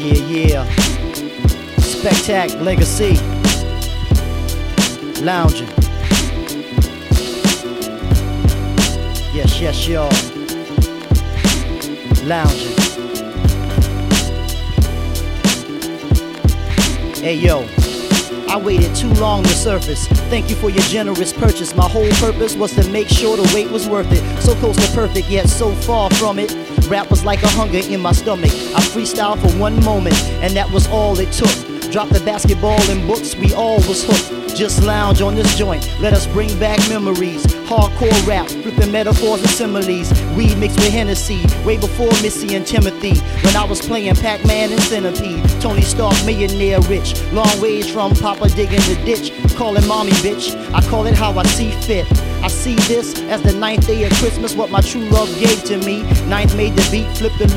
Yeah. Spectac Legacy. Lounging. Yes, y'all. Lounging. Hey, yo. I waited too long to surface. Thank you for your generous purchase. My whole purpose was to make sure the wait was worth it. So close to perfect, yet so far from it. Rap was like a hunger in my stomach. I freestyled for one moment, and that was all it took. Dropped the basketball and books, we all was hooked. Just lounge on this joint, let us bring back memories. Hardcore rap, flipping metaphors and similes. Weed mixed with Hennessy, way before Missy and Timothy. When I was playing Pac-Man and Centipede. Tony Stark, millionaire rich. Long ways from Papa digging the ditch. Calling mommy bitch, I call it how I see fit. I see this as the 9th day of Christmas, what my true love gave to me. 9th made the beat, flipped the